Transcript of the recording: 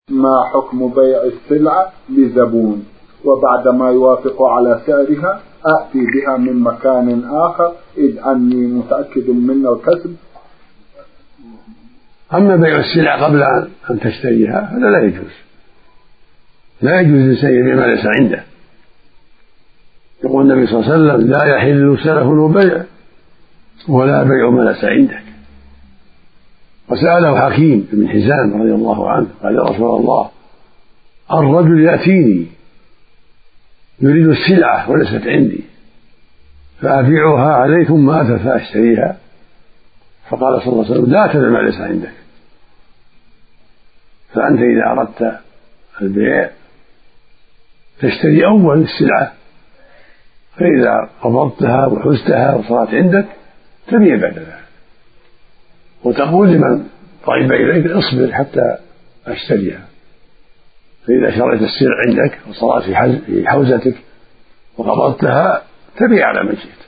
ما حكم بيع السلعة لزبون وبعدما يوافق على سعرها أأتي بها من مكان آخر إذ أني متأكد من الكسب؟ أما بيع السلعة قبل أن تشتريها هذا لا يجوز، لا يجوز الإنسان يبيع ما ليس عنده. يقول النبي صلى الله عليه وسلم: لا يحل سلف وبيع ولا بيع ما ليس عندك. وسأله حكيم بن حزام رضي الله عنه قال: يا رسول الله، الرجل يأتيني يريد السلعة وليست عندي فأبيعها عليه ثم أتى فأشتريها؟ فقال صلى الله عليه وسلم: لا تبع ما ليس عندك، فأنت إذا أردت البيع تشتري أول السلعة، فإذا قبضتها وحزتها وصارت عندك تبيع بعد ذلك، وتقول لمن طيب إليك: اصبر حتى أشتريها. فإذا شريت السلع عندك وصارت في حوزتك وقبضتها تبيع على ما شئت.